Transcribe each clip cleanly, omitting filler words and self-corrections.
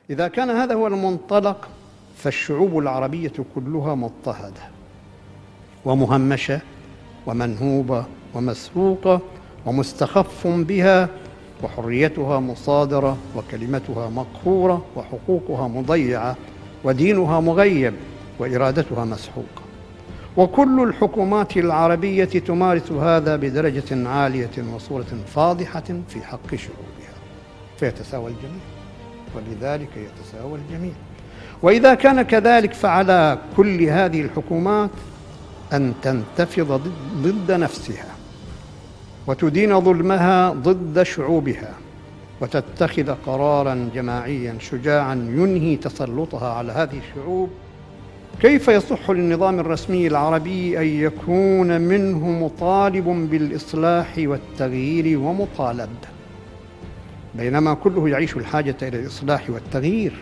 إذا كان هذا هو المنطلق فالشعوب العربية كلها مضطهدة ومهمشة ومنهوبة ومسروقة ومستخف بها، وحريتها مصادرة وكلمتها مقهورة وحقوقها مضيعة ودينها مغيب وإرادتها مسحوقة. وكل الحكومات العربية تمارس هذا بدرجة عالية وصورة فاضحة في حق شعوبها، فيتساوى الجميع، ولذلك يتساوى الجميع. وإذا كان كذلك فعلى كل هذه الحكومات أن تنتفض ضد نفسها وتدين ظلمها ضد شعوبها وتتخذ قراراً جماعياً شجاعاً ينهي تسلطها على هذه الشعوب. كيف يصح للنظام الرسمي العربي أن يكون منه مطالب بالإصلاح والتغيير ومطالب، بينما كله يعيش الحاجة إلى الإصلاح والتغيير،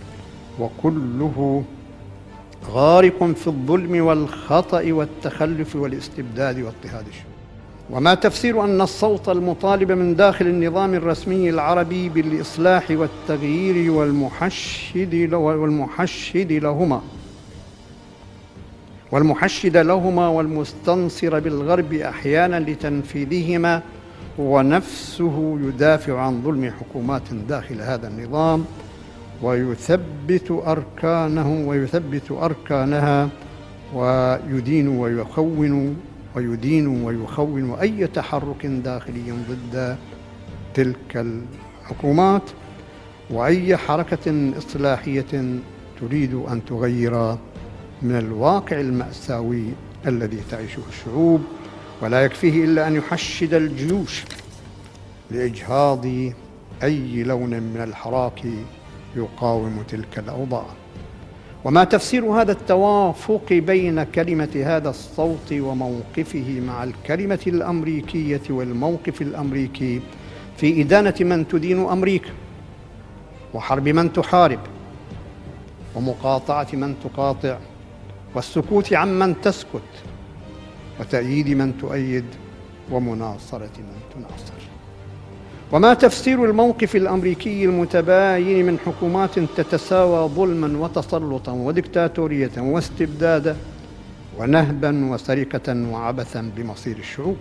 وكله غارق في الظلم والخطأ والتخلف والاستبداد واضطهاد الشعوب؟ وما تفسير أن الصوت المطالب من داخل النظام الرسمي العربي بالإصلاح والتغيير والمحشد لهما والمستنصر بالغرب أحياناً لتنفيذهما، ونفسه يدافع عن ظلم حكومات داخل هذا النظام ويثبت أركانها ويدين ويخون أي تحرك داخلي ضد تلك الحكومات وأي حركة إصلاحية تريد أن تغير من الواقع المأساوي الذي تعيشه الشعوب. ولا يكفيه إلا أن يحشد الجيوش لإجهاض أي لون من الحراك يقاوم تلك الأوضاع. وما تفسير هذا التوافق بين كلمة هذا الصوت وموقفه مع الكلمة الأمريكية والموقف الأمريكي في إدانة من تدين أمريكا وحرب من تحارب ومقاطعة من تقاطع والسكوت عمن تسكت وتأييد من تؤيد ومناصرة من تناصر؟ وما تفسير الموقف الأمريكي المتباين من حكومات تتساوى ظلماً وتسلطاً وديكتاتورية واستبدادا ونهباً وسرقة وعبثاً بمصير الشعوب،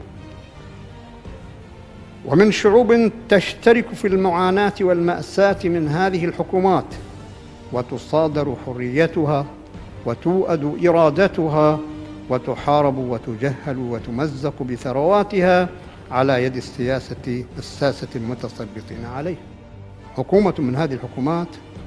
ومن شعوب تشترك في المعاناة والمأساة من هذه الحكومات وتصادر حريتها وتؤد إرادتها وتحارب وتجهل وتمزق بثرواتها على يد الساسة المتسلطين عليها. حكومة من هذه الحكومات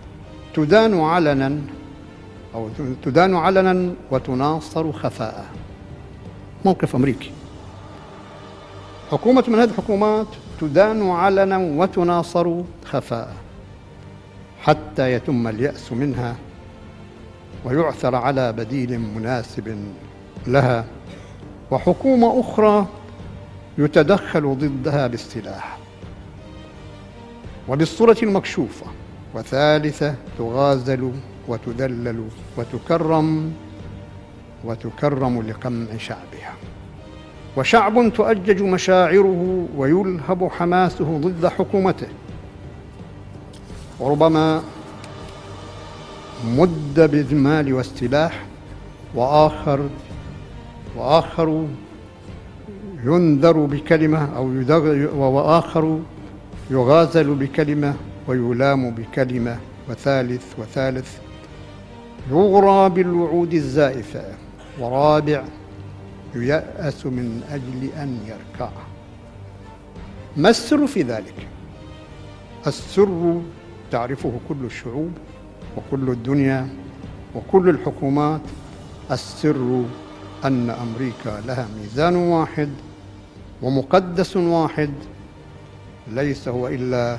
تدان علنا وتناصر خفاء. موقف أمريكي. حكومة من هذه الحكومات تدان علنا وتناصر خفاء حتى يتم اليأس منها ويعثر على بديل مناسب لها، وحكومة أخرى يتدخل ضدها بالسلاح وبالصورة المكشوفة، وثالثة تغازل وتذلل وتكرم لقمع شعبها، وشعب تؤجج مشاعره ويلهب حماسه ضد حكومته، وربما مد بالمال والسلاح، وآخر ينذر بكلمة وآخر يغازل بكلمة ويلام بكلمة، وثالث يغرى بالوعود الزائفة، ورابع ييأس من أجل أن يركع. ما السر في ذلك؟ السر تعرفه كل الشعوب وكل الدنيا وكل الحكومات. السر أن أمريكا لها ميزان واحد ومقدس واحد، ليس هو إلا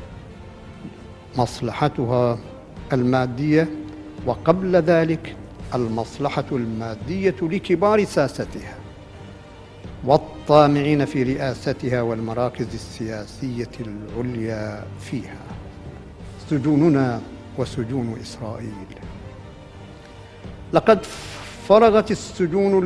مصلحتها المادية، وقبل ذلك المصلحة المادية لكبار ساستها والطامعين في رئاستها والمراكز السياسية العليا فيها. سجوننا وسجون إسرائيل. لقد فرغت السجون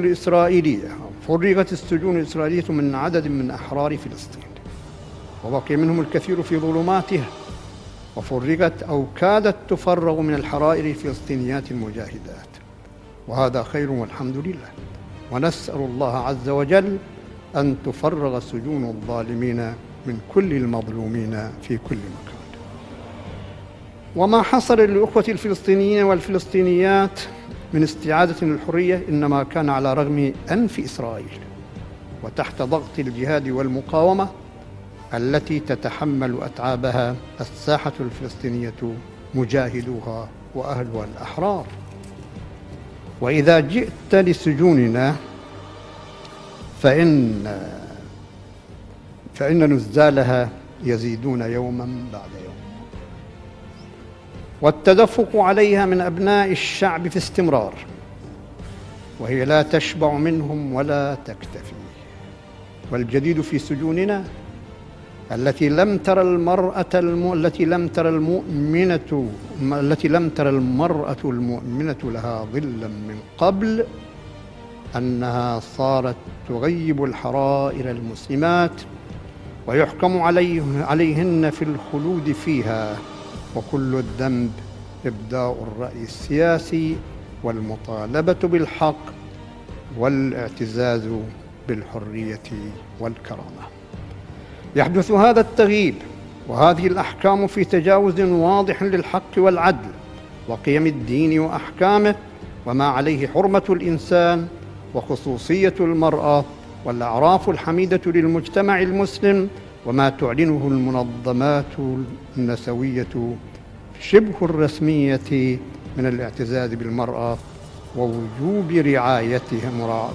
الإسرائيلية من عدد من أحرار فلسطين، وبقي منهم الكثير في ظلماتها وفرغت أو كادت تفرغ من الحرائر الفلسطينيات المجاهدات، وهذا خير والحمد لله. ونسأل الله عز وجل أن تفرغ سجون الظالمين من كل المظلومين في كل مكان. وما حصل للأخوة الفلسطينيين والفلسطينيات من استعادة الحرية إنما كان على رغم أنف إسرائيل وتحت ضغط الجهاد والمقاومة التي تتحمل أتعابها الساحة الفلسطينية مجاهدوها وأهلها الأحرار. وإذا جئت لسجوننا فإن نزالها يزيدون يوما بعد يوم، والتدفق عليها من أبناء الشعب في استمرار، وهي لا تشبع منهم ولا تكتفي. والجديد في سجوننا التي لم تر المرأة المؤمنة لها ظلا من قبل أنها صارت تغيب الحرائر المسلمات ويحكم عليهن في الخلود فيها، وكل الذنب إبداء الرأي السياسي والمطالبة بالحق والاعتزاز بالحرية والكرامة. يحدث هذا التغييب وهذه الأحكام في تجاوز واضح للحق والعدل وقيم الدين وأحكامه، وما عليه حرمة الإنسان وخصوصية المرأة والأعراف الحميدة للمجتمع المسلم، وما تعلنه المنظمات النسوية شبه الرسمية من الاعتزاز بالمرأة ووجوب رعايتها.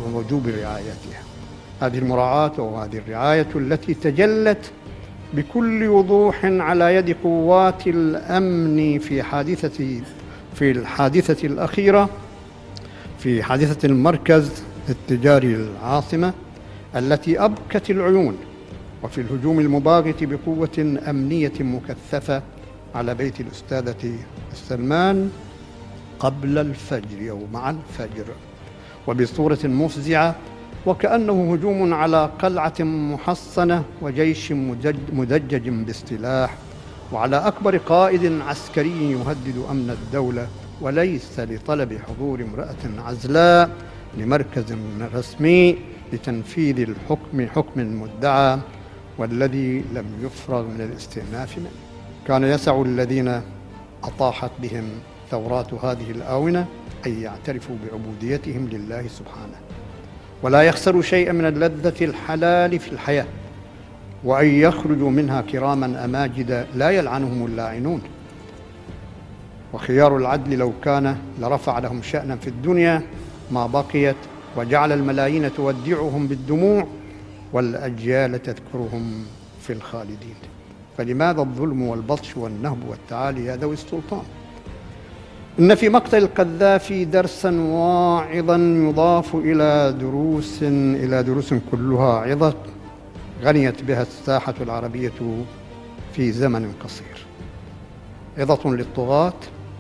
هذه المراعاة وهذه الرعاية التي تجلت بكل وضوح على يد قوات الأمن في الحادثة الأخيرة، في حادثة المركز التجاري للعاصمة التي أبكت العيون، وفي الهجوم المباغت بقوة أمنية مكثفة على بيت الأستاذة سلمان قبل الفجر أو مع الفجر، وبصورة مفزعة وكأنه هجوم على قلعة محصنة وجيش مدجج بالسلاح، وعلى أكبر قائد عسكري يهدد أمن الدولة، وليس لطلب حضور امرأة عزلاء لمركز رسمي لتنفيذ حكم المدعى والذي لم يفرغ من الاستئناف منه. كان يسع الذين أطاحت بهم ثورات هذه الآونة أن يعترفوا بعبوديتهم لله سبحانه، ولا يخسروا شيئا من اللذة الحلال في الحياة، وأن يخرجوا منها كراما أماجد لا يلعنهم اللاعنون. وخيار العدل لو كان لرفع لهم شأنا في الدنيا ما بقيت، وجعل الملايين تودعهم بالدموع والأجيال تذكرهم في الخالدين. فلماذا الظلم والبطش والنهب والتعالي يا ذوي السلطان؟ إن في مقتل القذافي درسا واعظا يضاف إلى دروس كلها عظة غنيت بها الساحة العربية في زمن قصير. عظة للطغاة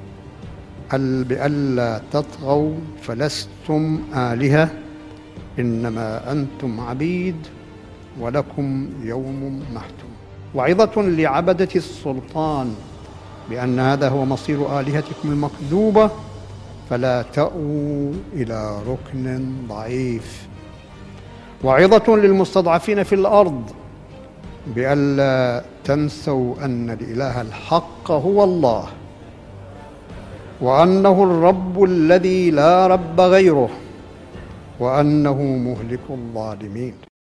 بألا تطغوا فلستم آلهة، إنما أنتم عبيد ولكم يوم محتوم. وعظة لعبدة السلطان بأن هذا هو مصير آلهتكم المكذوبة، فلا تأووا إلى ركن ضعيف. وعظة للمستضعفين في الأرض بألا تنسوا أن الإله الحق هو الله، وأنه الرب الذي لا رب غيره، وأنه مهلك الظالمين.